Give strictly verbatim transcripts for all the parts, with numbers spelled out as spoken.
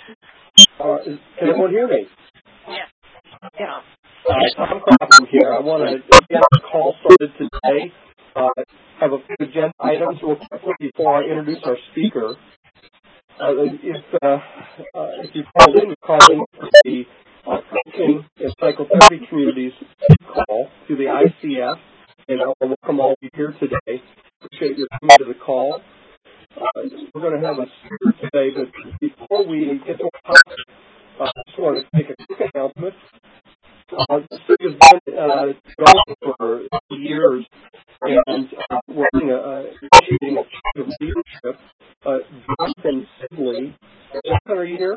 Uh, is, can everyone hear me? Yes. Yeah. Uh, Tom Crawford here. I want to get the call started today. Uh, have a few agenda items real quickly before I introduce our speaker. Uh, if, uh, uh, if you called in, you called in for the uh, coaching and psychotherapy communities call to the I C F, and I want to welcome all of you here today. Appreciate your coming to the call. Uh, we're going to have a speaker today, but before we get to our topic, uh, I just want to make a quick announcement. Uh, this has been uh, going for years, and uh, we're uh, initiating a change of leadership. Uh, Jonathan Sibley, Jonathan, are you here?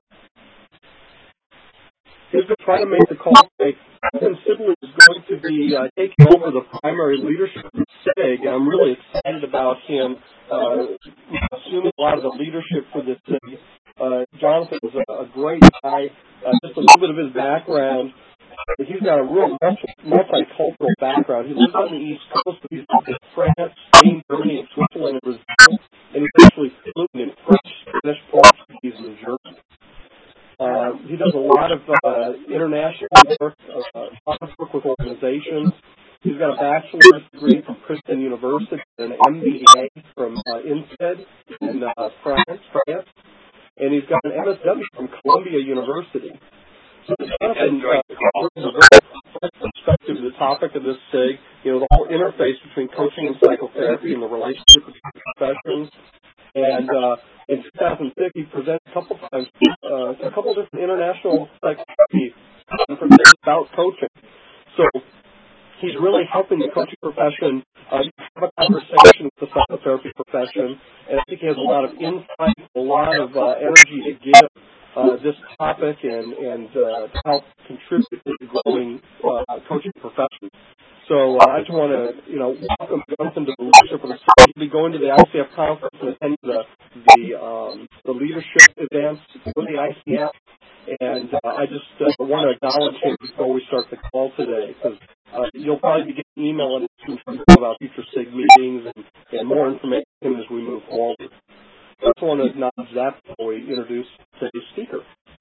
He's been trying to make the call today. Jonathan Sibley is going to be uh, taking over the primary leadership of SIG, and I'm really excited about him uh, assuming a lot of the leadership for this SIG. Uh, Jonathan is a, a great guy. Uh, just a little bit of his background. He's got a real multicultural background. He lives on the East Coast, but he's lived in France, Spain, Germany, and Switzerland, and Brazil, and he's actually fluent in French, Spanish, Portuguese, and German. Uh, he does a lot of uh, international work, uh, a lot of work with organizations. He's got a bachelor's degree from Princeton University and an M B A from uh, INSEAD in uh, France, France, and he's got an M S W from Columbia University. Jonathan uh, brings a very complex perspective to the topic of this SIG, you know, the whole interface between coaching and psychotherapy and the relationship between professions. And uh, in two thousand six, he presented a couple times uh, a couple different international psychotherapy conferences about coaching. So he's really helping the coaching profession uh, have a conversation with the psychotherapy profession, and I think he has a lot of insight, a lot of uh, energy to give uh, this topic and, and uh, to help contribute to the growing uh, coaching profession. So uh, I just want to, you know, welcome Jonathan to the leadership of the city. He'll be going to the I C F conference and attending the the, um, the leadership events for the I C F. And uh, I just uh, want to acknowledge him before we start the call today, because uh, you'll probably be getting email information about future SIG meetings and, and more information as we move forward. I just want to acknowledge that before we introduce today's speaker.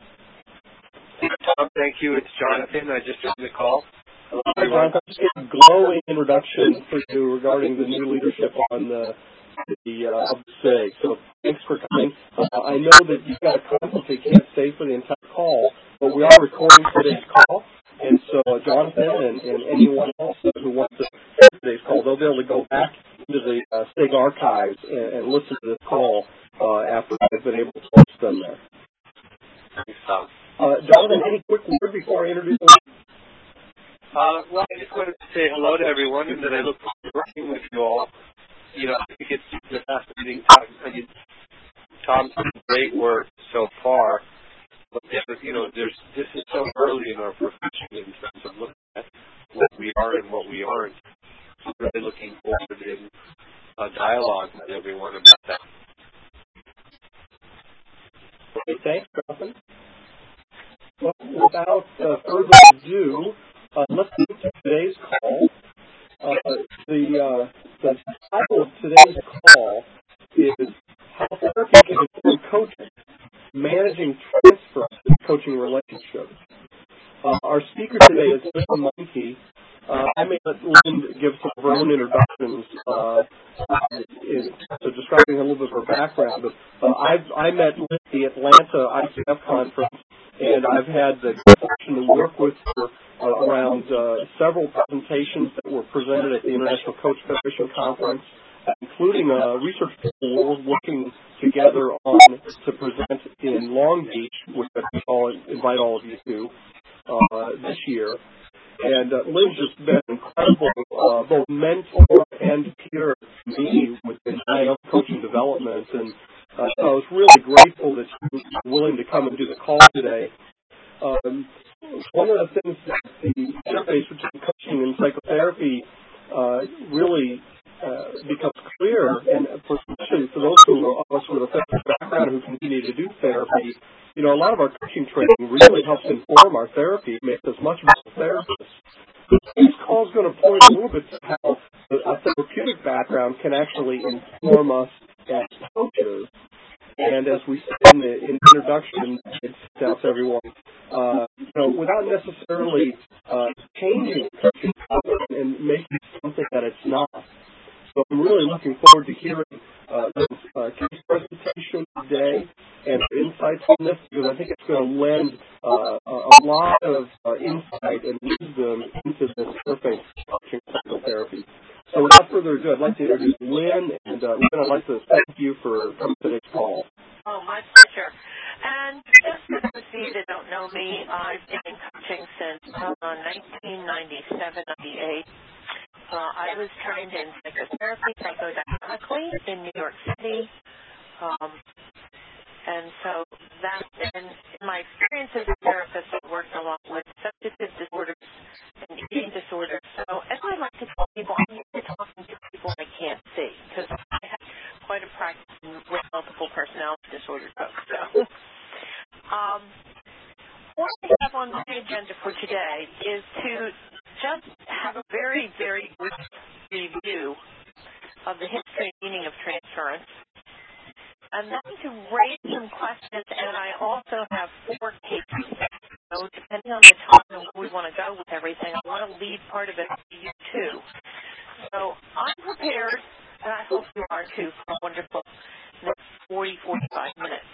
Tom, thank you. It's Jonathan. I just joined the call. Hi, Jonathan. Just a glowing introduction for you regarding the new leadership on the the uh, of the SIG. So thanks for coming. Uh, I know that you've got a conflict you can't stay for the entire call, but we are recording today's call. And so uh, Jonathan and, and anyone else who wants to hear today's call, they'll be able to go back into the uh, SIG archives and, and listen to this call uh, after I've been able to post them there. Thanks, Tom. Uh, Jonathan, any quick word before I introduce you? Uh, well, I just wanted to say hello to everyone, and that I look forward to working with you all. You know, I think it's a fascinating time. I mean, Tom's done great work so far, but you know, there's this is so early in our profession in terms of looking at what we are and what we aren't. I'm really looking forward in a dialogue with everyone about that. Okay, thanks, Jonathan. Well, without uh, further ado, uh, let's move to today's call. Uh, the, uh, the title of today's call is How Therapy Can Inform Coaching, Managing Transfer in Coaching Relationships. Uh, our speaker today is Lynn Monkey. Uh, I may let Lynn give some of her own introductions uh, in, so describing a little bit of her background. But uh, I've, I met Lynn at the Atlanta I C F conference, and I've had the good fortune to work with her uh, around uh, several presentations that were presented at the International Coach Federation Conference, including a research paper we're working together on to present in Long Beach, which I'll invite all of you to uh, this year. And uh, Lynn's just been an incredible uh, both mentor and peer to me within I O coaching development. And uh, so I was really grateful that she was willing to come and do the call today. Um, one of the things that the interface between coaching and psychotherapy uh, really uh, becomes clear, and for, especially for those who of us with a therapeutic background who continue to do therapy, you know, a lot of our coaching training really helps inform our therapy, makes us much better therapists. This call is going to point a little bit to how a therapeutic background can actually inform us as coaches. And as we said in the, in the introduction, it's out to everyone, uh, you know, without necessarily uh, changing and making something that it's not. So I'm really looking forward to hearing uh, this uh, case presentation today and insights on this, because I think it's going to lend uh, a lot of uh, insight and wisdom into this interface coaching psychotherapy. So without further ado, I'd like to introduce Lynn, and uh, Lynn, I'd like to thank you for coming to today's call. Oh, my pleasure. And just for those of you that don't know me, I've been in coaching since uh, nineteen ninety-seven, ninety-eight. Uh, I was trained in psychotherapy, psychodynamically in New York City. Um, and so that, and in my experience as a therapist, I worked a lot with substance disorders and eating disorders. So as I like to tell people, I'm used to talking to people I can't see, because I have quite a practice with multiple personality disorder folks. So, um, what I have on my agenda for today is to just have a very, very brief review of the history and meaning of transference. I'm going to raise some questions, and I also have four cases. So depending on the time and where we want to go with everything, I want to leave part of it to you too. So I'm prepared, and I hope you are too, for a wonderful next forty, forty-five minutes.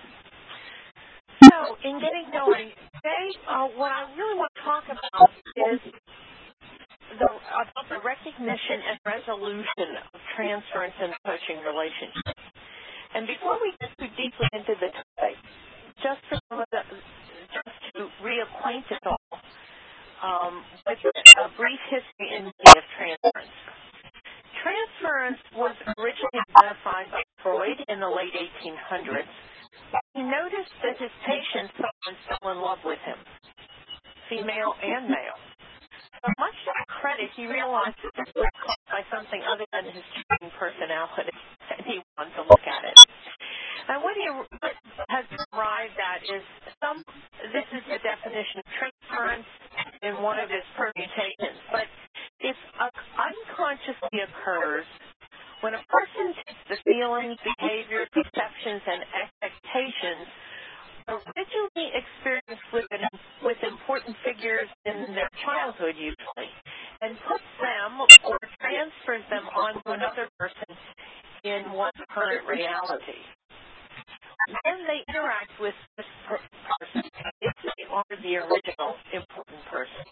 So in getting going, today, uh, what I really want to talk about is the, about the recognition and resolution of transference and coaching relationships. And before we get too deeply into the topic, just for some of the, just to reacquaint us all um, with a brief history and meaning of transference. Transference was originally identified by Freud in the late eighteen hundreds. He noticed that his patients sometimes fell in love with him, female and male. But much to his credit, he realized that this was caused by something other than his charming personality, and he wanted to look at it. And what he has arrived at is some, this is the definition of transference in one of his permutations, but it unconsciously occurs when a person takes the feelings, behaviors, perceptions, and expectations originally experienced with, an, with important figures in their childhood usually, and puts them or transfers them onto another person in one's current reality. Then they interact with this per- person if they are the original important person.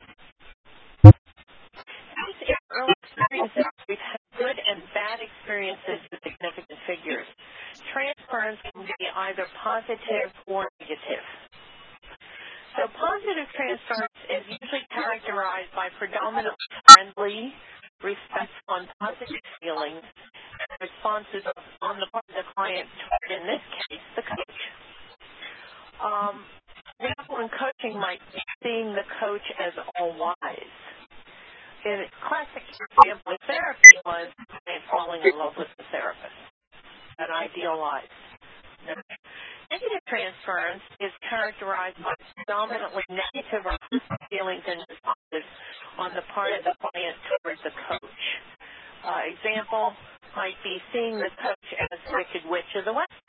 These early experiences, we've had good and bad experiences with significant figures. Transference can be either positive or negative. So positive transference is usually characterized by predominantly friendly, respectful, and positive feelings and responses on the part of the client toward, in this case, the coach. Um, the example in coaching might be seeing the coach as all-wise. A classic example of therapy was falling in love with the therapist, an idealized. Negative transference is characterized by predominantly negative or positive feelings and responses on the part of the client towards the coach. Uh, example might be seeing the coach as Wicked Witch of the West.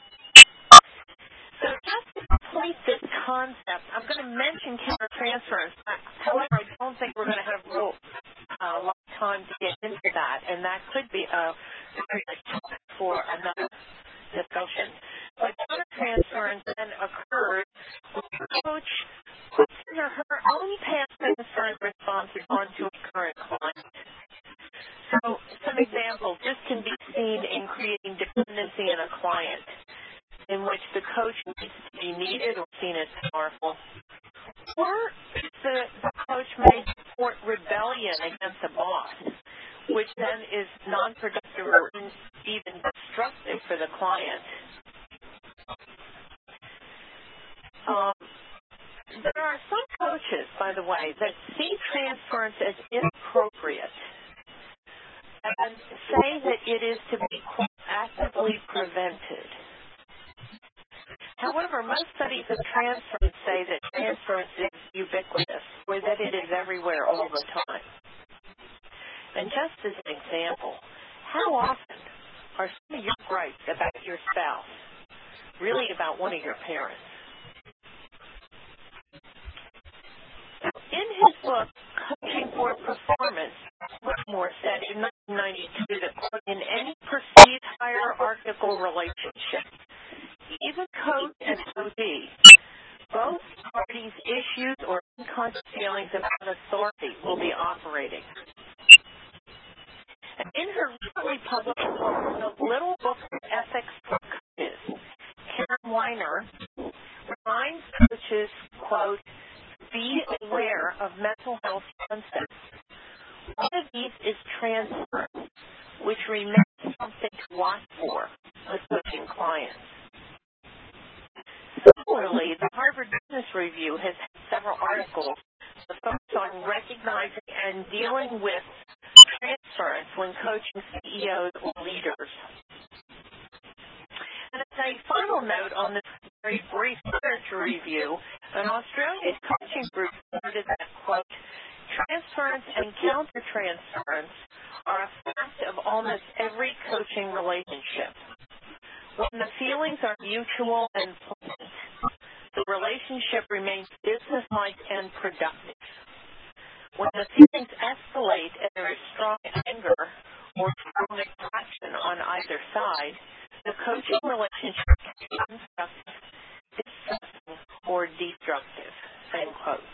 So just to complete this concept, I'm going to mention countertransference. However, I don't think we're going to have real uh, lot of time to get into that, and that could be a topic for another discussion. But countertransference then occurs when the coach puts his or her own past transference responses onto a current client. So some examples. This can be seen in creating dependency in a client, in which the coach needs to be needed or seen as powerful. Or the, the coach may support rebellion against a boss, which then is non-productive or even destructive for the client. Um, there are some coaches, by the way, that see transference as inappropriate and say that it is to be actively prevented. However, most studies of transference say that transference is ubiquitous, or that it is everywhere all the time. And just as an example, how often are some of your gripes about your spouse parents. In his book, Coaching for Performance, Whitmore said in nineteen ninety-two that, quote, in any perceived hierarchical relationship, even coach and coachee, both parties' issues or unconscious feelings about authority will be operating. And in her recently published book, The Little Book of Ethics for Coaches, Karen Weiner reminds coaches, quote, be aware of mental health concepts. One of these is transference, which remains something to watch for with coaching clients. Similarly, the Harvard Business Review has had several articles that focus on recognizing and dealing with transference when coaching C E Os or leaders. And as a final note on this very brief literature review, an Australian coaching group noted that, quote, transference and countertransference are a fact of almost every coaching relationship. When the feelings are mutual and pleasant, the relationship remains businesslike and productive. When the feelings escalate and there is strong anger or strong attraction on either side, the coaching relationship can be unproductive, distressing, or destructive, end quote.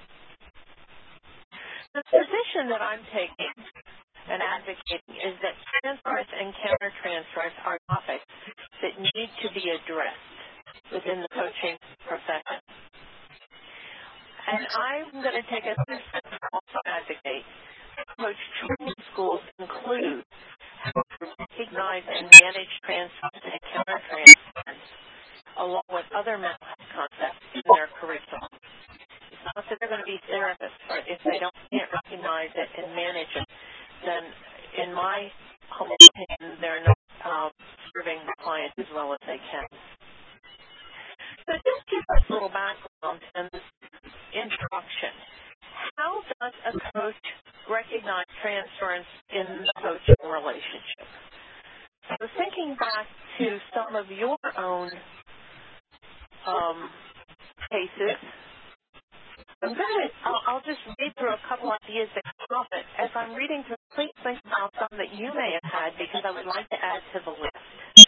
The position that I'm taking and advocating is that transference and countertransference are topics that need to be addressed within the coaching profession. And I'm going to take a step to also advocate coach training schools include how to recognize and manage transference and countertransference along with other mental health concepts in their curriculum. It's not that they're going to be therapists, but if they don't can't recognize it and manage it, then in my humble opinion, they're not um, serving the client as well as they can. So just give us a little background and introduction. How does a coach recognize transference in the coaching relationship? So thinking back to some of your own um, cases, I'm going to, I'll, I'll just read through a couple ideas that come up. As I'm reading through, please think about some that you may have had because I would like to add to the list.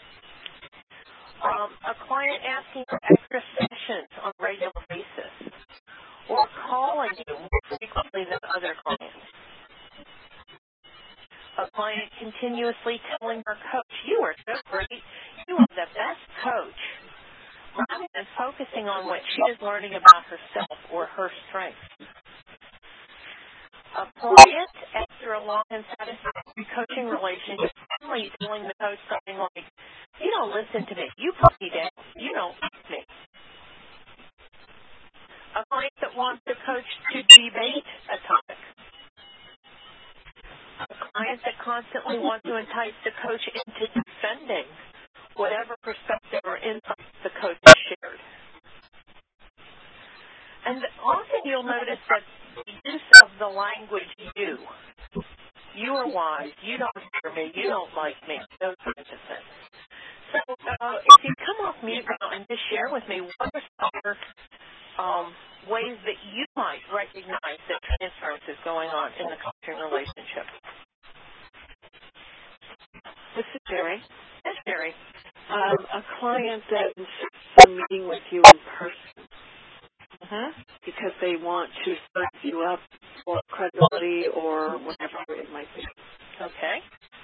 Um, a client asking for extra sessions on a regular basis, or calling you more frequently than other clients. A client continuously telling her coach, you are so great, you are the best coach, rather than focusing on what she is learning about herself or her strengths. A client, after a long and satisfactory coaching relationship, finally telling the coach something like, you don't listen to me, you put me down, you don't like me. A client that wants the coach to debate a topic. A client that constantly wants to entice the coach into defending whatever perspective or insight the coach has shared. And often you'll notice that the use of the language you, you are wise, you don't hear me, you don't like me, those kinds of things. So uh, if you come off mute now and just share with me what are some other um, ways that you might recognize that transference is going on in the coaching relationship. This is Jerry. Yes, Jerry. Um, a client that insists on meeting with you in person uh-huh. because they want to size you up for credibility or whatever it might be. Okay.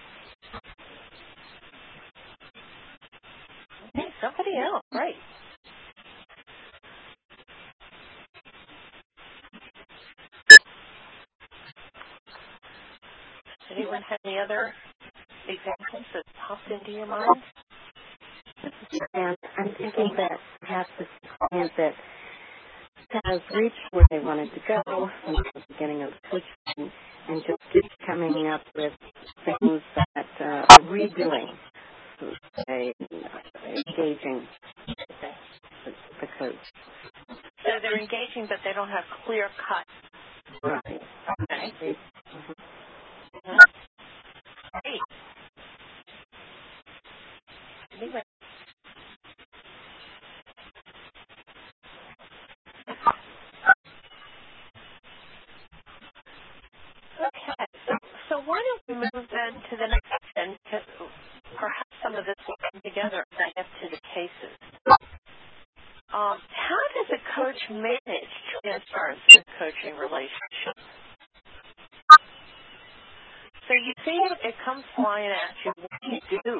Okay, somebody else. Right. Anyone have any other examples that popped into your mind? And I'm thinking that perhaps this client that has reached where they wanted to go from the beginning of the coaching and just keeps coming up with things that uh, are redoing, say, engaging the, the coach. So they're engaging, but they don't have clear cut. Right. Okay. Mm-hmm. Mm-hmm. Great. Anyway. to the next question, because perhaps some of this will come together as I get to the cases. Um, how does a coach manage transference in coaching relationships? So you see it comes flying at you. What do you do?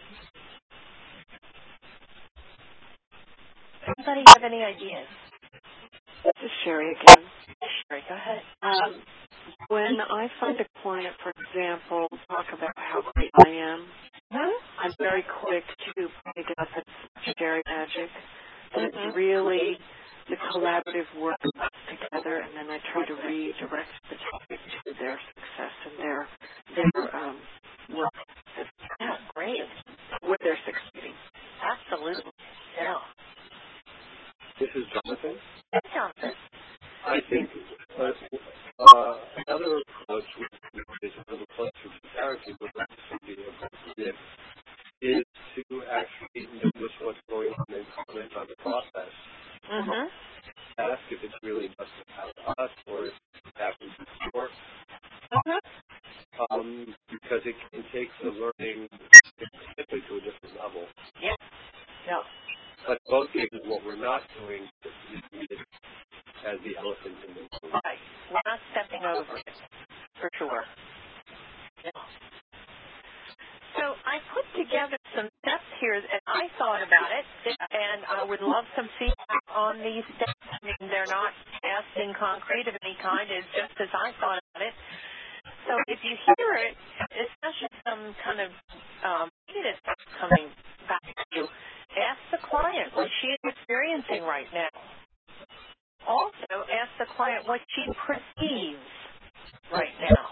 Anybody have any ideas? This is Sherry again. Sherry, go ahead. Um, when I find a client, for example, talk about how great I am, hmm? I'm very quick to point out that it's Sherry magic. That Mm-hmm. it's really the collaborative work together, and then I try to redirect the topic to their success and their their um, work. Yeah, great. Where they're succeeding. Absolutely. Yeah. This is Jonathan. Hey, Jonathan. I think uh, uh, another approach, which is another approach to therapy, but not something appropriate, is to actually notice what's going on and comment on the process. Mm-hmm. Ask if it's really just about us or if it happens before. Mm-hmm. Um, because it can take the learning simply to a different level. Yeah. Yeah. But in both cases, what we're not doing is treated as the elephant in the room. Right. We're not stepping over it, for sure. Yeah. So I put together some steps here, and I thought about it, and I would love some feedback on these steps. I mean, they're not cast in concrete of any kind. It's just as I thought about it. So if you hear it, especially some kind of um, negative stuff coming back to you, ask the client what she is experiencing right now. Also, ask the client what she perceives right now.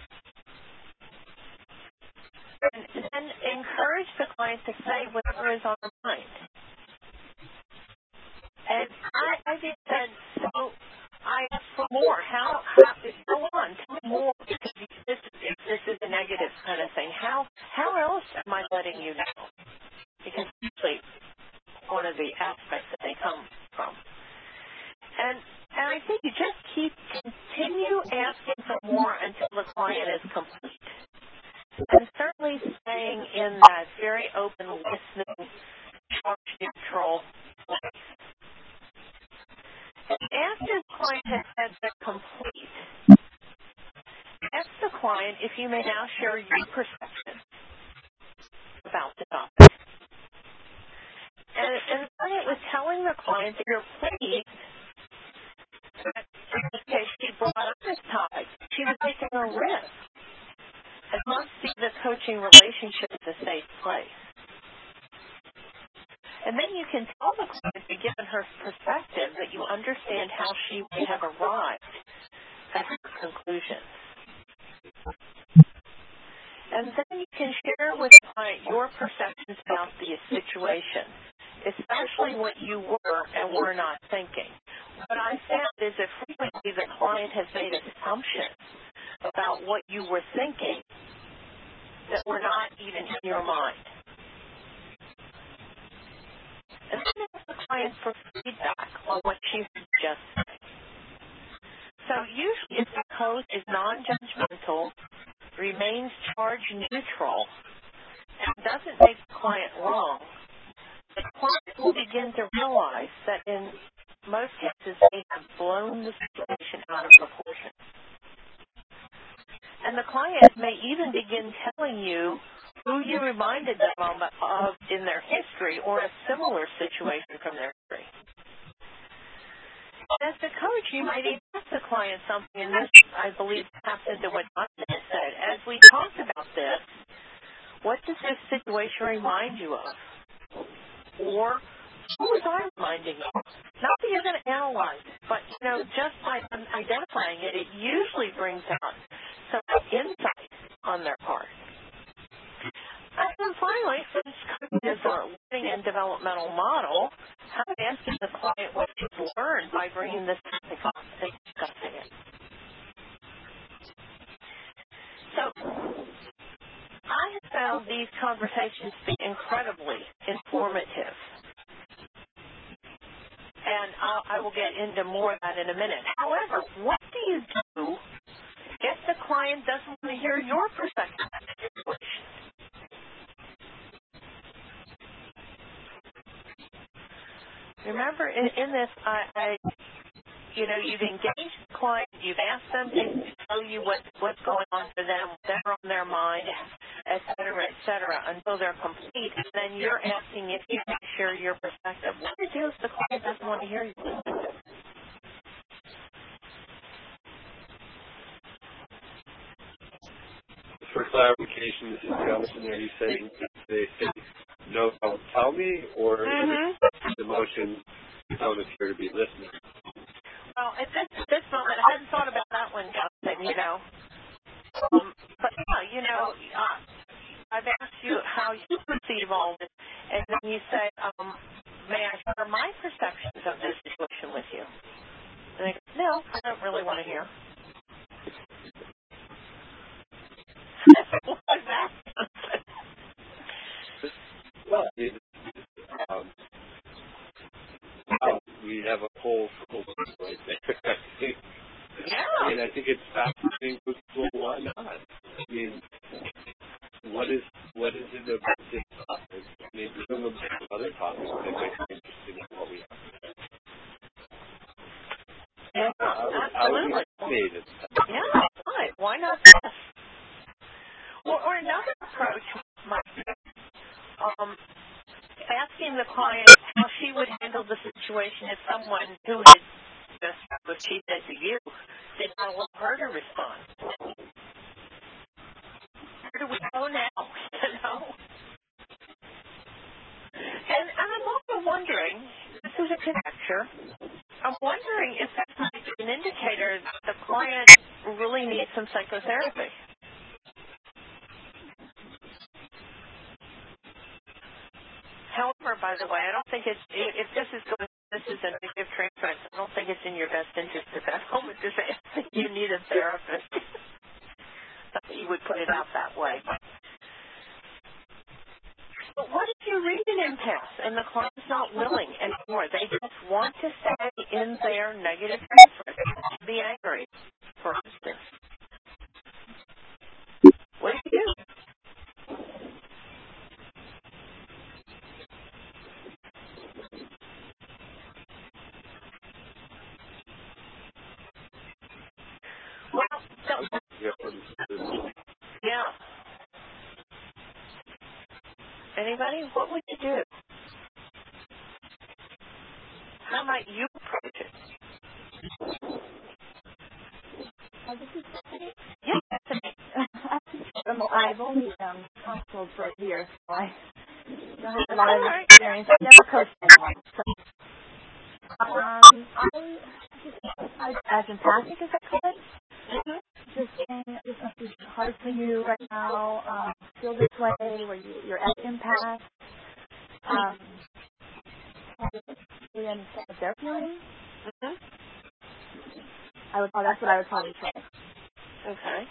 And then encourage the client to say whatever is on their mind. And I, I just said, so I asked for more. How, how, go on, tell me more, because this, this is a negative kind of thing. How, how else am I letting you know? Because it's usually one of the aspects that they come from. And, and I think you just keep, continue asking for more until the client is complete. And certainly staying in that very open, listening, charge-neutral place. After the client has said they're complete, ask the client if you may now share your perception about the topic. And, and the client was telling the client that you're pleased that in this case she brought up this topic. She was taking a risk. And must see the coaching relationship as a safe place. And then you can tell the client, given her perspective, that you understand how she may have arrived at her conclusions. And then you can share with the client your perceptions about the situation, especially what you were and were not thinking. What I found is that frequently the client has made assumptions about what you were thinking that were not even in your mind. And then ask the client for feedback on what she suggested. So usually if the coach is non-judgmental, remains charge neutral, and doesn't make the client wrong, the client will begin to realize that in most cases they have blown the situation out of proportion. And the client may even begin telling you who you reminded them of in their history or a similar situation from their history. As the coach, you might even ask the client something, and this, I believe, taps into what Jonathan said. As we talked about this, what does this situation remind you of? Or who was I reminding you of? Not that you're going to analyze it, but, you know, just by identifying it, it usually brings out some insight on their part. And then finally, since coaching is a learning and developmental model, how about asking the client what you've learned by bringing this topic up and discussing it? So, I have found these conversations to be incredibly informative. And I'll, I will get into more of that in a minute. However, what do you do if the client doesn't want to hear your perspective? Remember, in, in this, I, I, you know, you've engaged the client, you've asked them to tell you what, what's going on for them, what's on their mind, et cetera, et cetera, until they're complete. And then you're asking if you can share your perspective. What it is the client doesn't want to hear your perspective. For clarification, this is Jonathan. Are you saying they say, no, don't tell me, or Mm-hmm. the emotion don't appear to be listening? Well, at this, at this moment, I hadn't thought about that one, Jonathan, you know. Um, but, yeah, you know, uh, I've asked you how you perceive all this, and then you say, um, may I share my perceptions of this situation with you? And they go, no, I don't really want to hear. What was that? Well, it, um, uh, we have a whole full right there. Yeah. I mean, I think it's fascinating. Well, why not? I mean, what is what is it about this topic? I mean, there's some other topics that might be interesting in what we have. Yeah, I would, I would be absolutely. fascinated. Yeah, right. Why not this? Or, or another approach might be um, asking the client how she would handle the situation if someone who had just what she said to you did not want her to respond. Where do we go now? You know? And, and I'm also wondering, this is a conjecture, I'm wondering if that might be an indicator that the client really needs some psychotherapy. However, by the way, I don't think it's, if this is going, this is a negative transference, I don't think it's in your best interest at that moment to say, I think you need a therapist. You would put it out that way. But what if you read an impasse and the client's not willing anymore? They just want to stay in their negative transference, be angry, for instance. What do you do? Well, so, yeah. Anybody? What would you do? How might you approach it? Uh, this is Stephanie. Yeah. Um, I've only um, counseled for a year, so I don't have a lot All of right. experience. I've never coached anyone. So, um, I, I, as empathic as I could, Mm-hmm. just saying this must be hard for you right now. Um, feel this way, where you, you're at impasse. Um, really understand what they're feeling. Mm-hmm. I would. Oh, that's what I would probably try. Okay.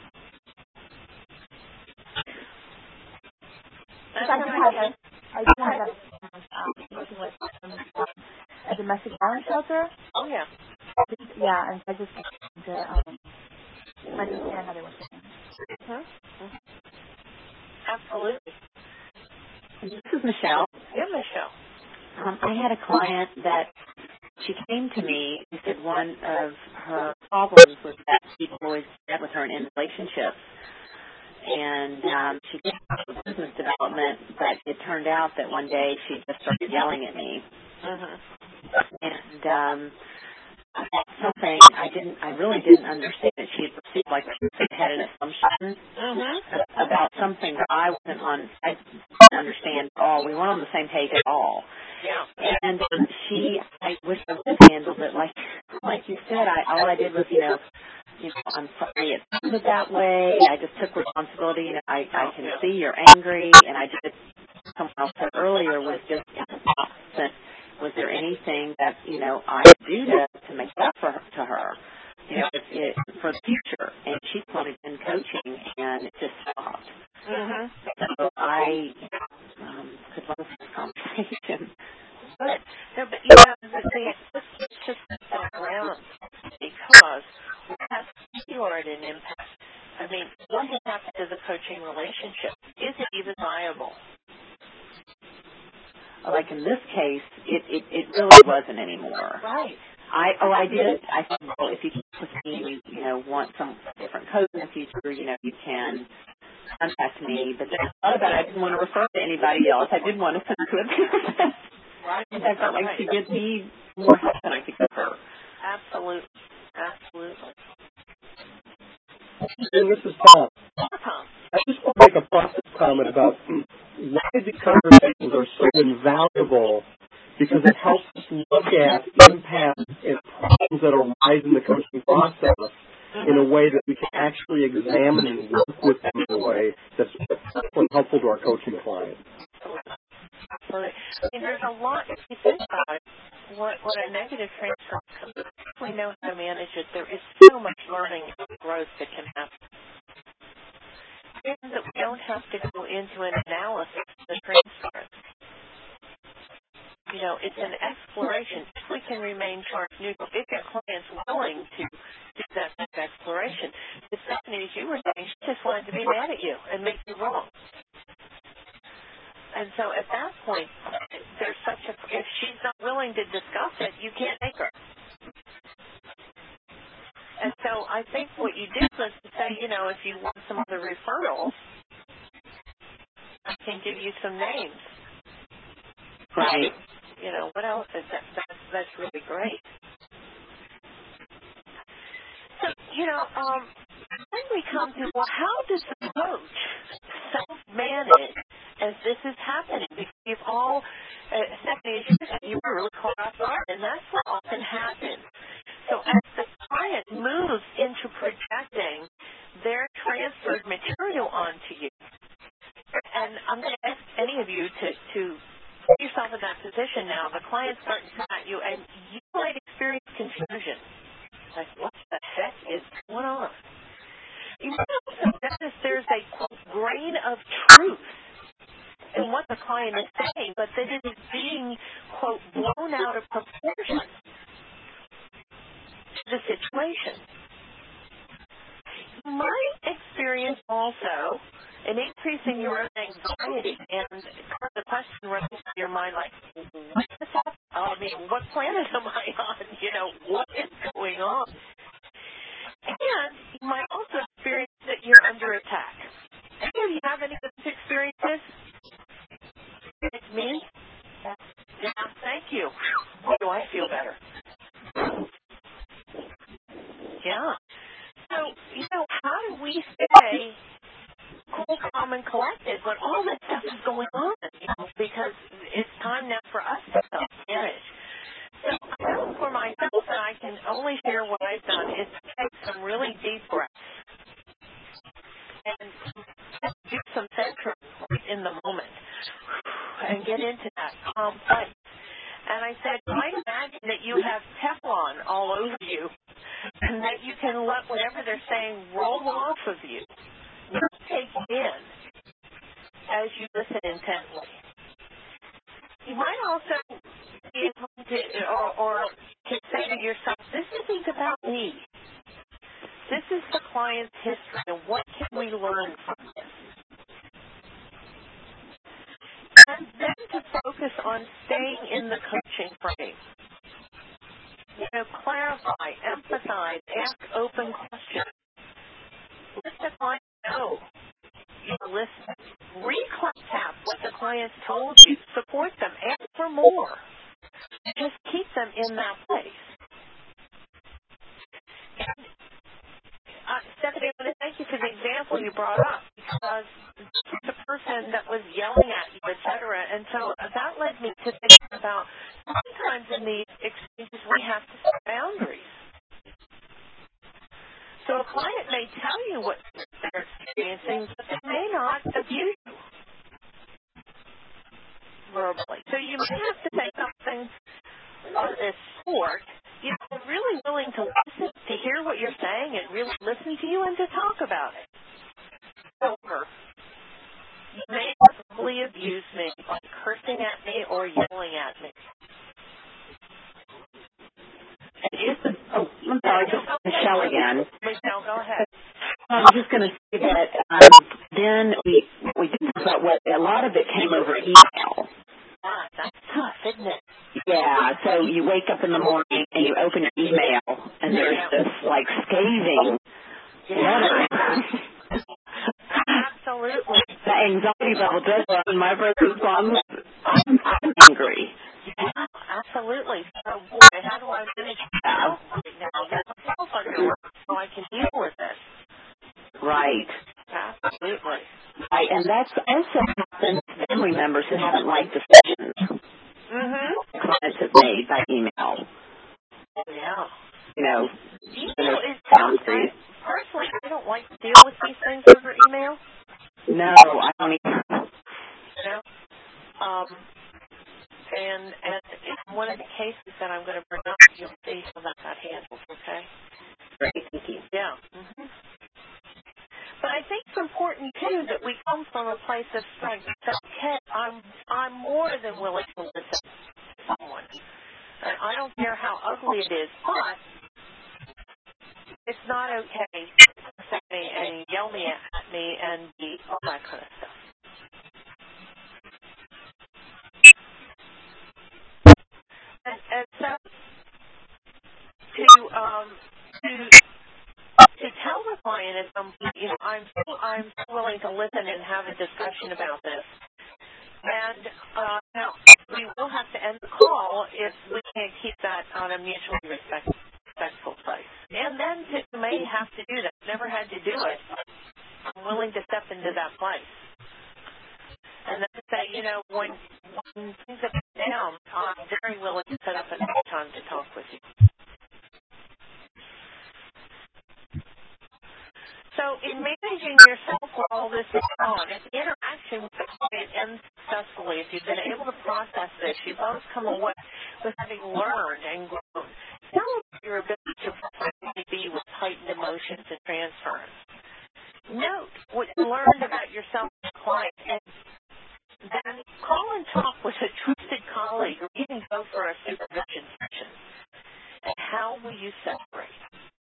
I do have a, I do have a, um, working with um, a domestic violence shelter. Oh, yeah. Yeah, and I just to um, understand how they were feeling. Mm-hmm. Absolutely. This is Michelle. Yeah, Michelle. Um, I had a client that she came to me and said one of her problems was that people always met with her in relationships. And um, she did business development, but it turned out that one day she just started yelling at me. Mm-hmm. And um, that's something I didn't, I really didn't understand. She seemed like she had an assumption Mm-hmm. about something that I wasn't on. I didn't understand at all. We weren't on the same page at all. Yeah. And um, she, I wish I would have handled it like, like you said. I all I did was, you know, you know, I'm sorry it sounded that way. I just took responsibility. You know, I, I can see you're angry, and I did. Someone else said earlier was just constant. Was there anything that you know I could do to to make up for her, to her, you know, it, it, for the future? And she wanted in coaching, and it just stopped. Mm-hmm. So I um, could love this conversation. But, no, but you know, the thing is, let's just sit around because as you are at an impasse. I mean, what has happened to the coaching relationship? Is it even viable? Like in this case, it, it, it really wasn't anymore. Right. I oh I did. I said, well, if you keep with me, you know, want some different codes in the future, you know, you can contact me. But then I thought about it. I didn't want to refer to anybody else. I did want to send her to a therapist. Right. I felt like she gives me more help than I could give her. Absolutely. Absolutely. And this is Tom. Tom. I just want to make a process comment about why these conversations are so invaluable, because it helps us look at impacts and problems that arise in the coaching process in a way that we can actually examine and work with them in a way that's helpful to our coaching client. Absolutely. I mean, there's a lot, if you think about it, what, what a negative transfer, if we know how to manage it, there is so much learning and growth that can happen. And that we don't have to go into an analysis of the transfer. You know, it's an exploration. If we can remain charge neutral, if your client's willing to do that exploration, the Stephanie, as you were saying, she just wanted to be mad at you and make you wrong. And so at that point, there's such a, if she's not willing to discuss it, you can't make her. And so I think what you did was to say, you know, if you want some other referrals, I can give you some names. Right. You know, what else is that? That's, that's really great. So, you know, um, then we come to, well, how does the coach self-manage as this is happening? Because you've all, uh, Stephanie, as you said, you were really caught off guard, and that's what often happens. So as the client moves into projecting their transferred material onto you, and I'm going to ask any of you to, to put yourself in that position now. The client's starting to come at you, and you might experience confusion. Like, what the heck is going on? You might also notice there's a, quote, grain of truth in what the client is saying, but that it is being, quote, blown out of proportion to the situation. You might experience also an increase in your own anxiety, and the question runs through your mind like, what is happening? I mean, what planet am I on? You know, what is going on? And you might also experience that you're under attack. Any of you have any of those experiences? It's me? Yeah, thank you. Boy, do I feel better. Yeah. So, you know, how do we stay cool, calm, and collected when all this stuff is going on? You know, because it's time now for us to self-manage. So, for myself, and I can only share what I've done, is take some really deep breaths and do some centering in the moment and get into that calm place. And I said, I imagine that you have Teflon all over you and that you can let whatever they're saying roll off of you. Not take in as you listen intently. You might also be able to, or, or can say to yourself, this isn't about me. This is the client's history, and what can we learn from this? And then to focus on staying in the coaching frame. You know, clarify, emphasize, ask open questions. Let the client know you're listening. Recap what the client's told you. Support them. Ask for more. Just keep them in that place. And, uh, Stephanie, I want to thank you for the example you brought up, because the person that was yelling at you, et cetera. And so that led me to think about sometimes in these exchanges we have to set boundaries. So a client may tell you what they're experiencing, but they may not abuse you verbally. So you may have to say something of this sort. You know, really willing to listen, to hear what you're saying, and really listen to you and to talk about it. However, you may verbally abuse me by cursing at me or yelling at me. Oh, I'm sorry, just Michelle again. Michelle, go ahead. I was just going to say that um, then we we did talk about what a lot of it came over email. Ah, that's tough, isn't it? Yeah, so you you wake up in the morning and you open your email and there's this like scathing letter. Absolutely. The anxiety level does run. My first response, I'm, I'm angry. Yeah, absolutely. So, boy, how do I manage myself right now? Get myself under work so I can deal with this. Right. Absolutely. Right, and that's also happened to family members who haven't liked decisions mm-hmm. clients have made by email. Yeah. You know, email is boundaries. Personally, I don't like to deal with these things over email. No, I don't either. You know? Um, and, and in one of the cases that I'm going to bring up, you'll see how that got handled, okay? Great, thank you. Yeah. Mm-hmm. But I think it's important, too, that we come from a place of strength. So, okay, I'm, I'm more than willing to listen to someone. And I don't care how ugly it is, but it's not okay to say me and yell me at me and be all that kind of stuff. And, and so to um to to tell the client at some point, you know, I'm so, I'm so willing to listen and have a discussion about this. And uh, now we will have to end the call if we can't keep that on a mutually respect, respectful place. And then you may have to do that. Never had to do it. I'm willing to step into that place. And then say, you know, when, when things are down, I'm very willing to set up another time to talk with you. So in managing yourself while all this is on, if the interaction with the client ends successfully, if you've been able to process this, you both come away with having learned and grown, celebrate your ability to properly be with heightened emotions and transference. Note what you learned about yourself and the client, and then call and talk with a trusted colleague or even go for a supervision session. And how will you separate?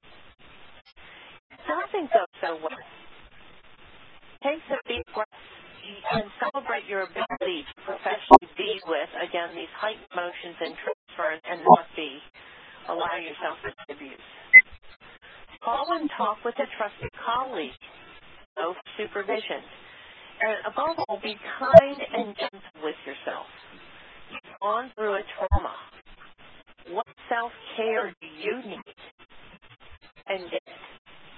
Nothing goes so well. Take some deep breaths and celebrate your ability to professionally be with, again, these heightened emotions and transference and not be, allow yourself to abuse. Call and talk with a trusted colleague. Go for supervision. And above all, be kind and gentle with yourself. You've gone through a trauma. What self-care do you need? And get it.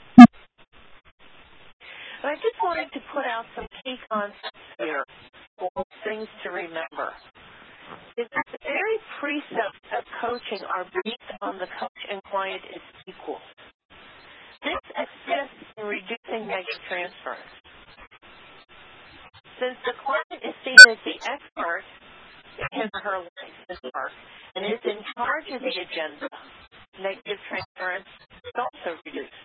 But I just wanted to put out some key concepts here, for things to remember. The very precepts of coaching are based on the coach and client as equal. This assists in reducing negative transference. Since the client is seen as the expert in his or her life and work and is in charge of the agenda, negative transference is also reduced.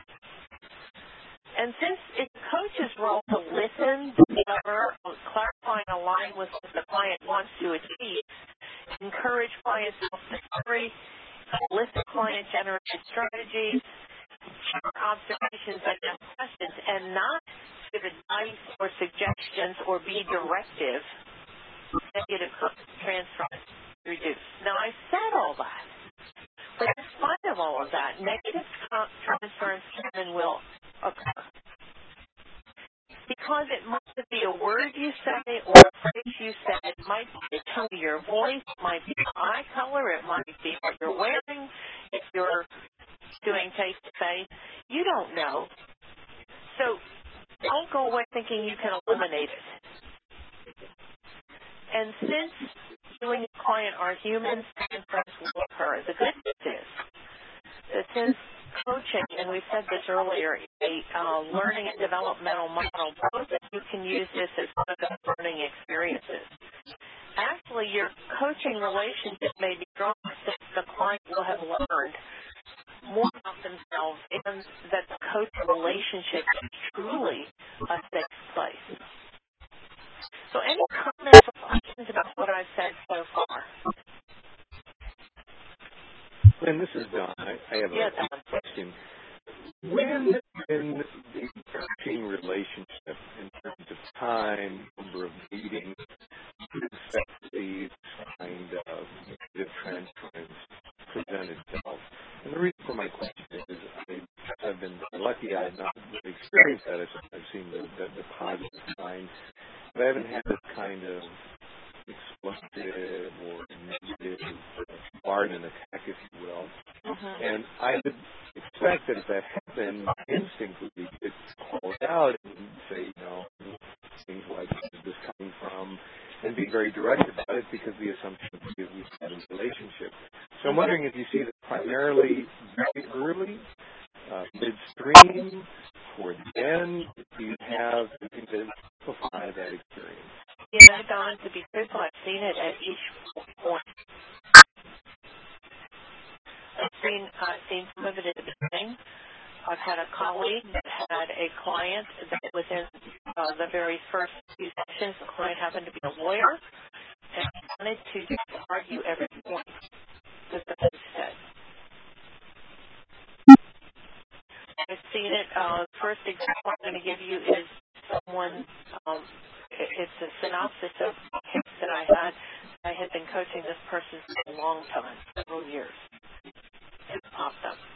And since it's the coach's role to listen, discover, clarify, and align with what the client wants to achieve, encourage client self-discovery, listen client-generated strategies, share observations and ask questions, and not give advice or suggestions or be directive, negative transference reduced. Now, I said all that, but in spite of all of that, negative transference can and will occur. Because it might be a word you say or a phrase you say, it might be the tone of your voice, it might be your eye color, it might be what you're wearing, if you're doing face-to-face. You don't know. So don't go away thinking you can eliminate it. And since you and your client are humans, transference will occur. The good news is that since coaching, and we said this earlier, a uh, learning and developmental model, both of you can use this as one of the learning experiences. Actually, your coaching relationship may be stronger since the client will have learned more about themselves and that the coaching relationship is truly a safe place. So any comments or questions about what I've said so far? Lynn, this is Don. I, I have yes, a question. When in the coaching relationship, in terms of time, number of meetings, affect these kind of negative transference had not really experienced that. I've, I've seen the, the, the positive signs, but I haven't had this kind of explosive or negative Spartan attack, if you will. Mm-hmm. And I would expect that if that happened, my instinct would be to call it out and say, you know, things like, where is this coming from? And be very direct about it because the assumption is that we've had a relationship. So I'm wondering if you see that primarily very early, uh, midstream, toward the end, do you have something to amplify that experience? You know, Don, to be truthful, I've seen it at each point. I've seen, I've seen some of it at the beginning. I've had a colleague that had a client that within uh, the very first few sessions, the client happened to be a lawyer and wanted to just argue every point that the judge said. I've seen it. Uh, the first example I'm going to give you is someone, um, it, it's a synopsis of a case that I had. I had been coaching this person for a long time, several years. It popped up.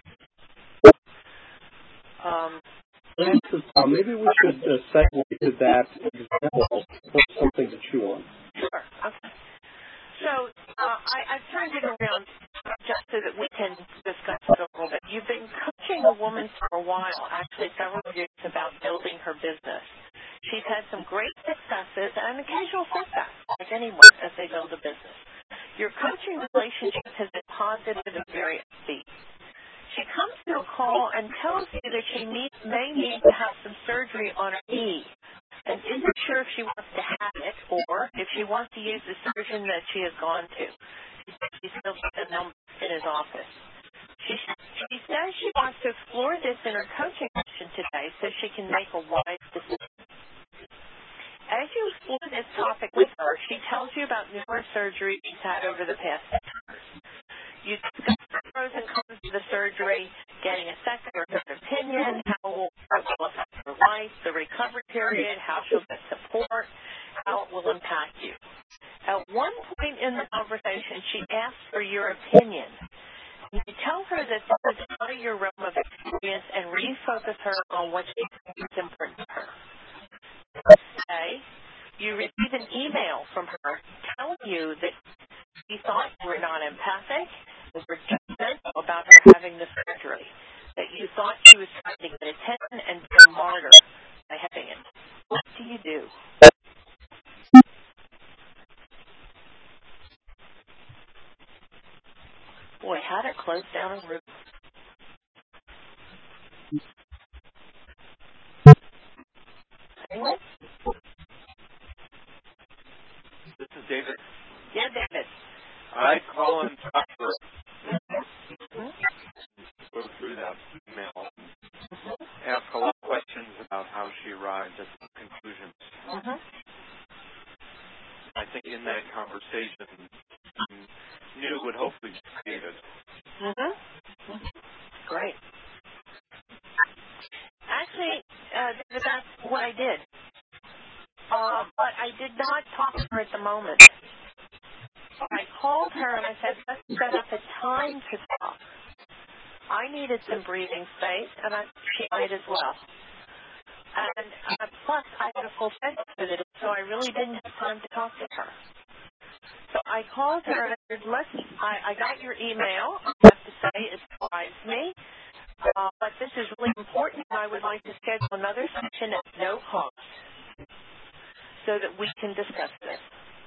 Um, uh, maybe we should uh, segue to that example for something to chew on. Sure. Okay. So uh, I, I've turned it around just so that we can discuss it a little bit. You've been coaching a woman for a while, actually several years, about building her business. She's had some great successes and occasional setbacks, like anyone, as they build a business. Your coaching relationship has been positive and very upbeat. She comes to a call and tells you that she needs, may need to have some surgery on her knee and isn't sure if she wants to have it or if she wants to use the surgeon that she has gone to. She still got the number in his office. She, she says she wants to explore this in her coaching session today so she can make a wise decision. As you explore this topic with her, she tells you about numerous surgeries she's had over the past six years. You discuss the pros and cons of the surgery, getting a second or third opinion, how it will affect her life, the recovery period, how she'll get support, how it will impact you. At one point in the conversation, she asks for your opinion. You tell her that this is out of your realm of experience and refocus her on what she thinks is important to her. Today, you receive an email from her telling you that she thought you were not empathic, and were judgmental about her having the surgery, that you thought she was trying to get attention and be a martyr by having it. What do you do? Boy, how to close down a room. Anyway? This is David. Yeah, David. I call on Tucker. Go through that email. Ask a lot of questions about how she arrived at the conclusions. Mm-hmm. I think in that conversation, new would hopefully be created. Mm-hmm. Great. Actually, uh, that's what I did. Uh, but I did not talk to her at the moment. I called her and I said, let's set up a time to talk. I needed some breathing space, and I, she might as well. And uh, plus, I had a full schedule today, so I really didn't have time to talk to her. So I called her and I said, let's, I, I got your email. I have to say it surprised me. Uh, but this is really important, and I would like to schedule another session at no cost so that we can discuss this.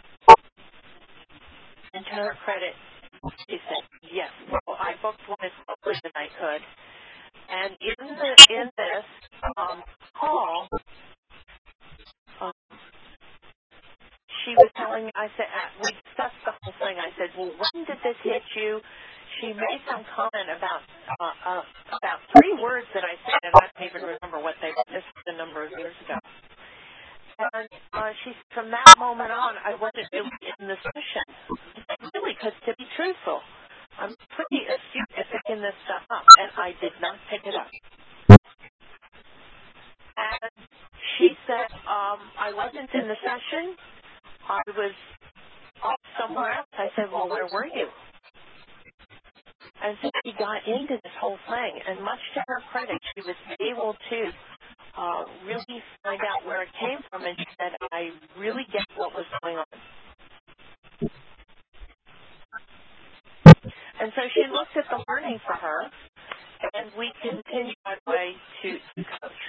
And to her credit, she said, yes, well, I booked one as quickly as I could. And in, the, in this um, call, um, she was telling me, I said, uh, we discussed the whole thing. I said, well, when did this hit you? She made some comment about uh, uh, about three words that I said, and I don't even remember what they were. This was a number of years ago. And uh, she, from that moment on, I wasn't really in the session. Really, because to be truthful, I'm pretty astute at picking this stuff up, and I did not pick it up. And she said, um, I wasn't in the session. I was off somewhere else. I said, well, where were you? And so she got into this whole thing, and much to her credit, she she was able to uh, really find out where it came from, and she said, I really get what was going on. And so she looked at the learning for her, and we continued our way to coach.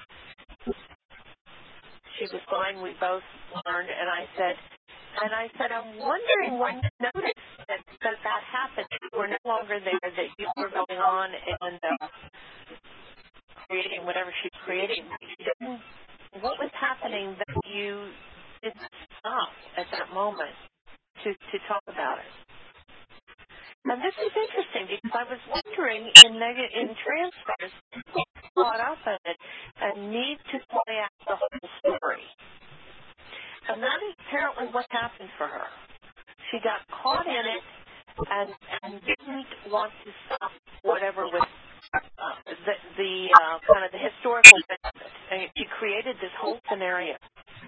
She was fine. We both learned, and I said, and I said, I'm wondering when you noticed that that, that happened. You were no longer there, that you were going on and uh, creating whatever she's creating. What was happening that you didn't stop at that moment to, to talk about it? And this is interesting because I was wondering in neg- in transfers, people caught up in it and need to play out the whole story. And that is apparently what happened for her. She got caught in it and, and didn't want to stop whatever was uh, the, the uh, kind of the historical benefit. And she created this whole scenario,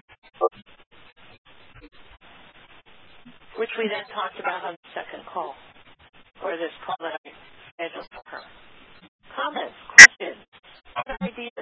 which we then talked about on the second call, or this call that I scheduled for her. Comments, questions, other ideas?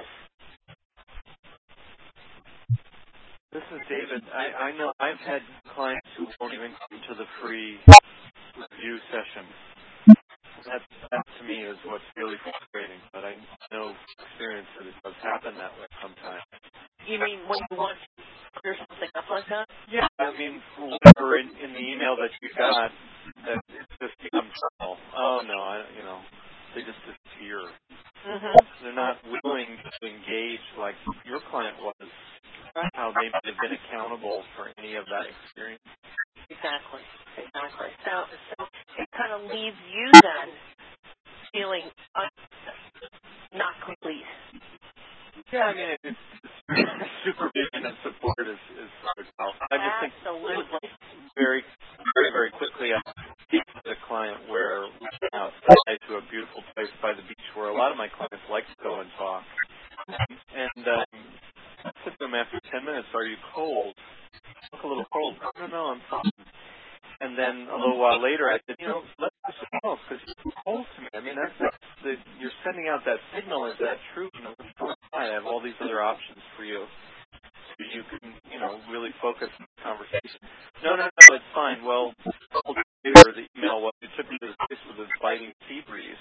This is David. I, I know I've had clients who won't even come to the free review session. That, that to me is what's really frustrating, but I know experience that it does happen that way sometimes. You mean when you want to clear something up like that? Yeah, I mean, whatever in, in the email that you got, that it just becomes, oh, oh no, I, you know, they just disappear. Mm-hmm. They're not willing to engage like your client was. How they might have been accountable for any of that experience. Exactly, exactly. So, so it kind of leaves you then feeling un- not complete. Yeah, I mean, it's, it's supervision and support is, is sort of help. I just think absolutely very, very, very quickly I speak to a client where we went outside to a beautiful place by the beach where a lot of my clients like to go and talk. And um, I said to them after ten minutes, are you cold? I look a little cold. No, no, no, I'm fine. And then a little while later, I said, you know, let's do something else because you're cold to me. I mean, that's, that's the, you're sending out that signal. Is that true? You know, I have all these other options for you. So you can, you know, really focus on the conversation. No, no, no, it's fine. Well, a couple days later, the email was, it took me to the place with a biting sea breeze.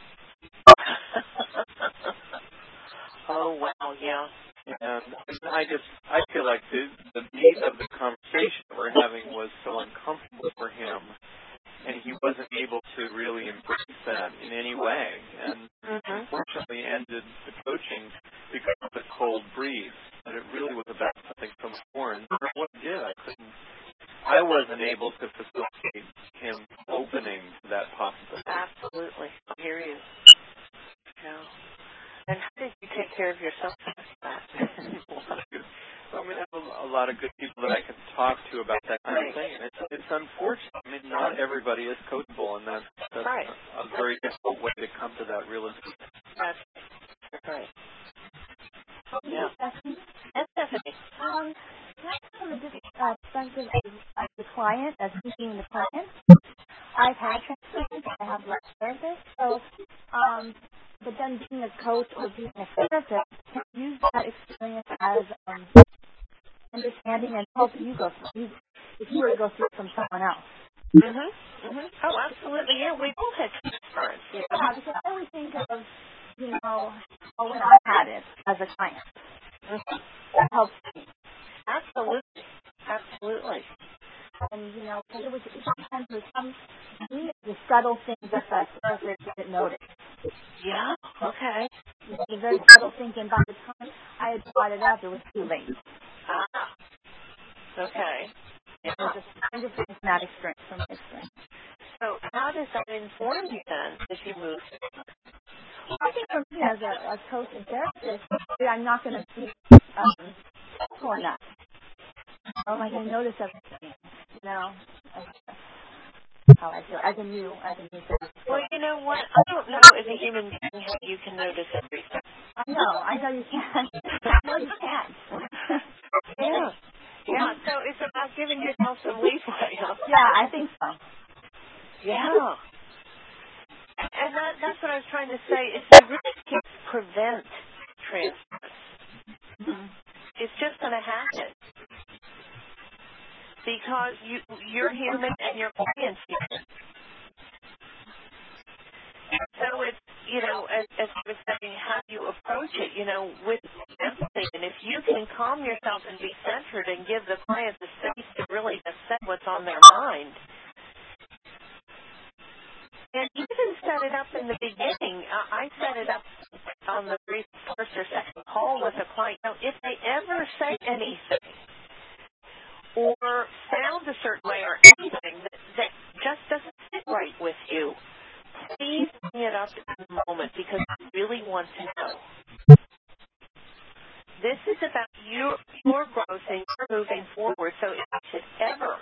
Oh, wow, yeah. And I just, I feel like the, the meat of the conversation that we're having was so uncomfortable for him, and he wasn't able to really embrace that in any way. And mm-hmm. unfortunately ended the coaching because of the cold breeze. But it really was about something so much more. And what I did, I couldn't, I wasn't able to facilitate him opening that possibility. Absolutely. I hear you. Yeah. And how did you take care of yourself after that? I mean, I have a, a lot of good people that I can talk to about that kind of thing. And it's, it's unfortunate. I mean, not everybody is coachable, and that's, that's right. a, a very difficult way to come to that realization. That's right. Yeah. That's Stephanie. Um, from a different uh, perspective as, as the client, as speaking the client, I've had transplants, I have less therapists, so, um, but then being a coach or being a therapist can use that experience as um, understanding and helping you go through, if you were to go through it from someone else. Mm-hmm. Mm-hmm. Oh, absolutely. Yeah, we both had transference. Yeah, yeah, because I always think of, you know, how when I had it as a client. Mm-hmm. That helps me. Absolutely. Absolutely. And, you know, because it was sometimes there was some the subtle things that the therapist didn't notice. Yeah. Okay. The very subtle things, and by the time I had brought it up, it was too late. Ah. Okay. Yeah. It was just, I'm just saying from that experience, from my experience. So how does that inform you then as you move? I think for me as a, a coach and therapist, I'm not going to be um, for that. Oh, I can notice everything. You know, how I feel as a new, as a new therapist. Well, you know what? I don't know as a human being how you can notice everything. I know. I know you can. I know you can. Yeah. Yeah. So it's about giving yourself some leeway. Huh? Yeah, I think so. Yeah. And that, that's what I was trying to say. Is you really get prevent transference. Mm-hmm. It's just going to happen because you, you're human and your client's human. So it's, you know, as, as I was saying, how you approach it, you know, with empathy. And if you can calm yourself and be centered and give the client the space to really assess what's on their mind. And even set it up in the beginning. Uh, I set it up on the very first or second call with a client. Now, if they ever say anything or sound a certain way or anything that, that just doesn't sit right with you, please bring it up in the moment because I really want to know. This is about your, your growth and your moving forward. So if you should ever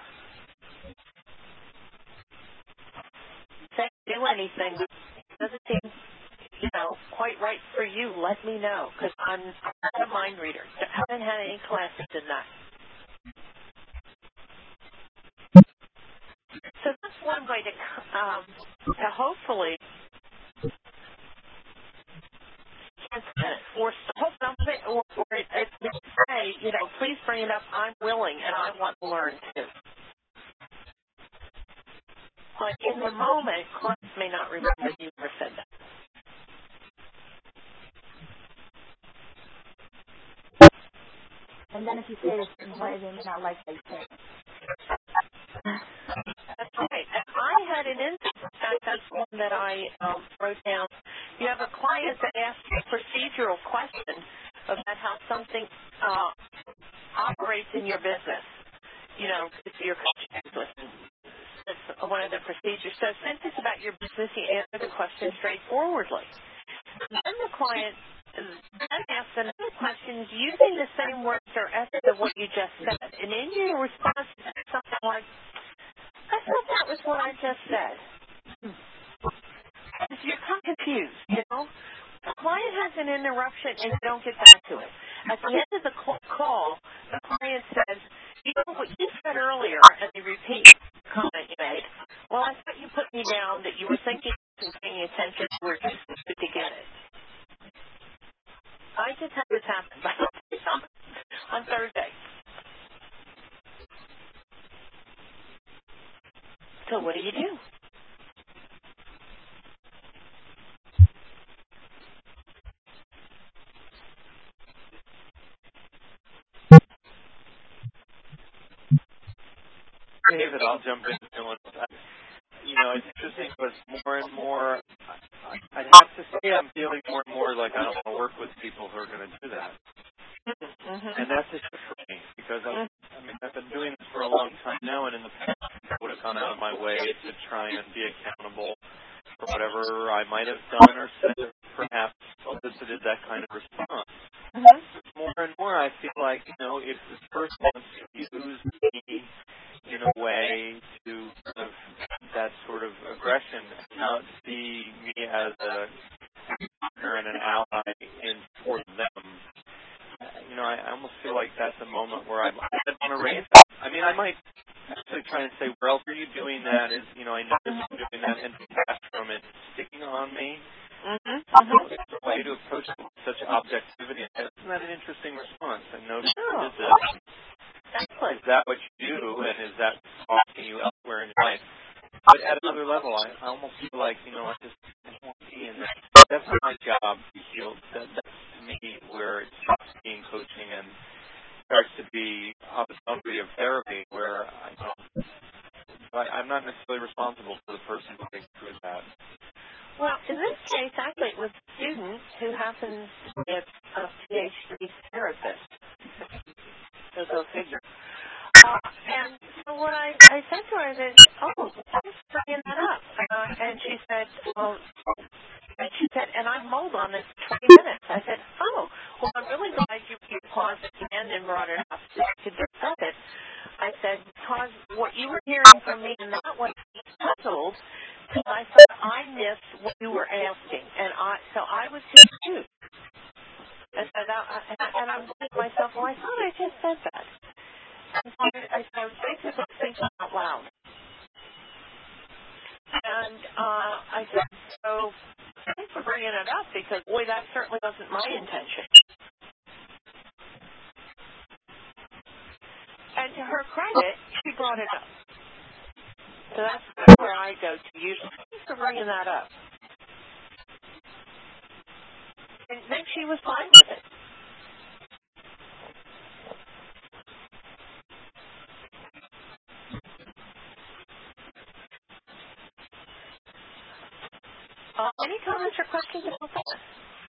say, do anything that doesn't seem, you know, quite right for you, let me know because I'm, I'm not a mind reader. I haven't had any classes in that. So that's one way to, um, to hopefully or hold some of it, or, or at least say, you know, please bring it up. I'm willing, and I want to learn too. But in the moment, clients may not remember you ever said that. And then if you say it a certain way, they may not like what you say. That's right. And I had an instance, in fact, that's one that I um, wrote down. You have a client that asks a procedural question about how something uh, operates in your business. You know, if you're coaching business, it's one of the procedures. So since it's about your business, you answer the question straightforwardly. Then the client then asks another question using the same words or essence of what you just said. And in your response, it's something like, I thought that was what I just said. You're kind of confused, you know? The client has an interruption and you don't get back to it. At the end of the call, the client says, you know what you said earlier, and they repeat the comment you made. Well, I thought you put me down that you were thinking and paying attention, you were just good to get it. I just had this happen on Thursday. So what do you do? David, I'll jump in. You know, it's interesting because more and more, I'd have to say I'm feeling more and more like I don't want to work with people who are going to do that. Mm-hmm. And that's a shift for me because I, I mean, I've been doing this for a long time now, and in the past I would have gone out of my way to try and be accountable for whatever I might have done or said, or perhaps elicited that kind of response. Mm-hmm. More and more, I feel like, you know, if this person wants to use me in a way to kind of that sort of aggression, not see me as a partner and an ally in for them. You know, I, I almost feel like that's a moment where I might want to raise that. I mean, I might actually try and say, where else are you doing that? Is, you know, I noticed you doing that and detach from it, sticking on me. Mm-hmm. Mm-hmm. It's a way to approach it with such objectivity. Isn't that an interesting response? I noticed you did this. Is that what you do, and is that costing you elsewhere in your life? But at another level, I, I almost feel like, you know, I just I don't want to be in that. That's not my job. You feel that, that's to me where it stops being coaching and starts to be a boundary of therapy, where I don't, I, I'm not necessarily responsible for the person going through that. Well, in this case, actually, it was a student who happens to be a PhD therapist. So go figure. Uh, and so what I, I said to her is, oh, thanks for bringing that up. Uh, and she said, well, and she said, and I've mulled on this for twenty minutes. I said, oh, well, I'm really glad you, you paused at the end and brought it up to discuss it. I said, because what you were hearing from me and that one puzzled, because I thought I missed what you were asking. And I, so I was confused. And, and, I, and I'm thinking to myself, well, I thought I just said that. And so I, I was basically thinking out loud. And uh, I said, so thanks for bringing it up because, boy, that certainly wasn't my intention. And to her credit, she brought it up. So that's where I go to you. Thanks for bringing that up. And then she was fine with it. Uh, any comments or questions about that?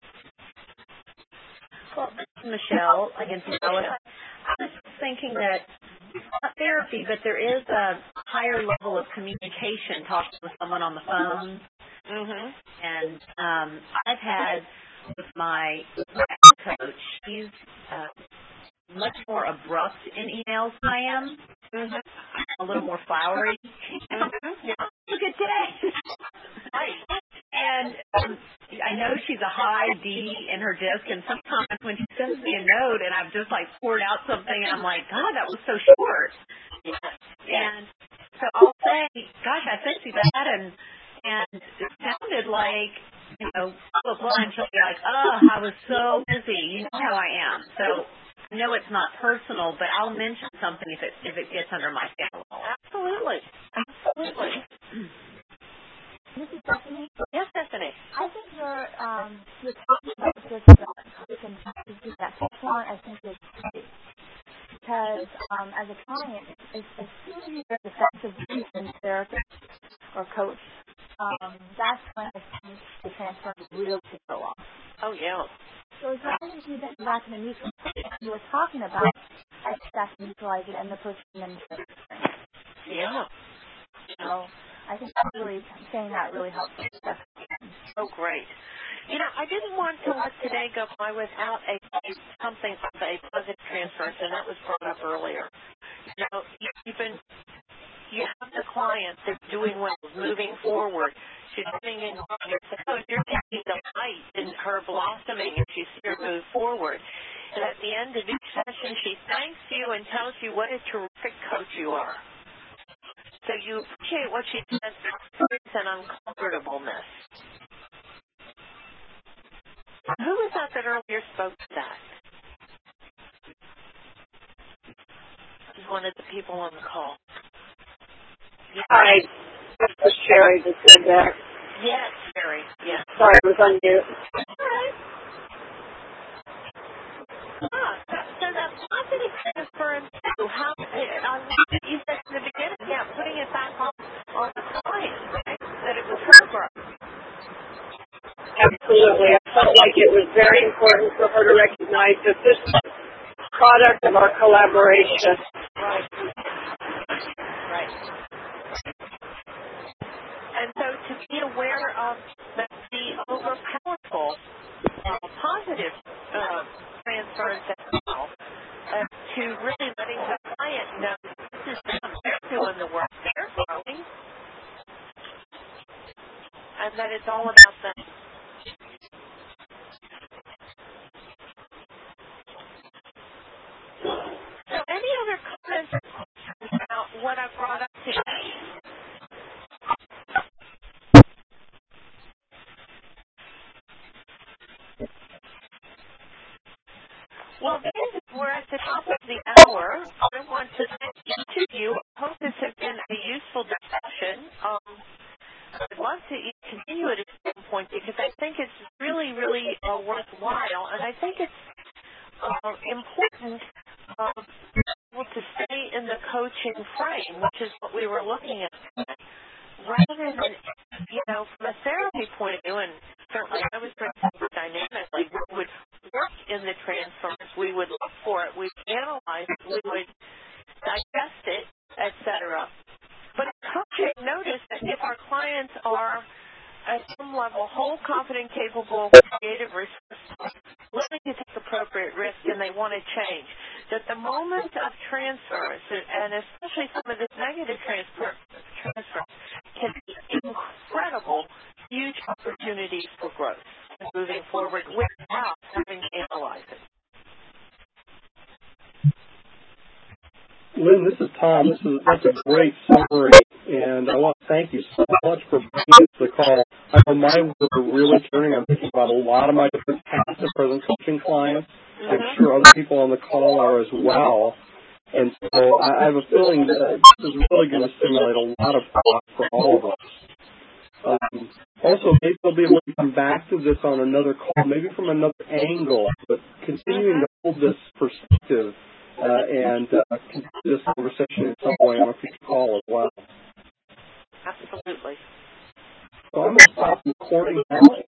Well, Michelle, again, I was, I was thinking that not therapy, but there is a higher level of communication, talking with someone on the phone. Mm-hmm. And um, I've had with my coach, he's uh, much more abrupt in emails than I am. Mm-hmm. A little more flowery. Mm-hmm. Yeah. Look at that. Right. And um, I know she's a high D in her disc, and sometimes when she sends me a note and I've just like poured out something and I'm like, God, that was so short. And so I'll say, gosh, I sent you that, and and it sounded like, you know, blah, blah, blah, and she'll be like, oh, I was so busy. You know how I am. So I know it's not personal, but I'll mention something if it if it gets under my skin. Absolutely. Absolutely. This is Stephanie. Yes, Stephanie. I think you're um you're talking about this uh, that one I think is great. Because um as a client, as soon as you get defensive in therapist or coach, um that's when I think the transfer really could go off. Oh yeah. So as long as you get back in the neutral you were talking about, I think that's neutralize it and the person then yeah. So I think that's really saying that really helps. Oh, great. You know, I didn't want to let today go by without a something of a positive transference, and that was brought up earlier. You know, you've been, you have the client that's doing well, moving forward. She's sitting in oh, you're taking delight in her blossoming as you see her move forward. And at the end of each session, she thanks you and tells you what a terrific coach you are. So you appreciate what she says, it's an uncomfortableness. Who was that that earlier spoke to that? It was one of the people on the call. Yes. Hi, this is Sherry that said that. Yes, Sherry, yes. Sorry, I was on mute. All right. Ah, so, so that positive transference, how, uh, you said in the beginning, yeah, putting it back on, on the client, right? That it was her growth. Absolutely. I felt like it was very important for her to recognize that this is a product of our collaboration. Right. Right. And so to be aware of the, the over-powerful uh, positive uh, transference as well, uh, to really letting the client know this is them, they're doing the work, they're growing, and that it's all about them. So any other comments about what I brought up today? Well, then we're at the top of the hour. I want to thank each of you. I hope this has been a useful discussion. Um, I'd love to continue it at some point because I think it's really, really uh, worthwhile, and I think it's uh, important uh, to stay in the coaching frame, which is what we were looking at today, rather than, you know, from a therapy point of view, and certainly I was bringing it dynamically, we would work in the transference, we would look for it, we would analyze it, we would digest it, et cetera. But in coaching, notice that if our clients are at some level whole, confident, capable, creative, resourceful, willing to take appropriate risk, and they want to change, that the moment of transference, and especially some of this negative transfer, transfer can be incredible, huge opportunities for growth and moving forward without having to analyze it. Lynn, this is Tom. This is that's a great summary, and I want to thank you so much for bringing us the call. I know my work are really turning. I'm thinking about a lot of my different past and present coaching clients. I'm sure other people on the call are as well. And so I have a feeling that this is really going to stimulate a lot of thought for all of us. Um, also, maybe we'll be able to come back to this on another call, maybe from another angle, but continuing to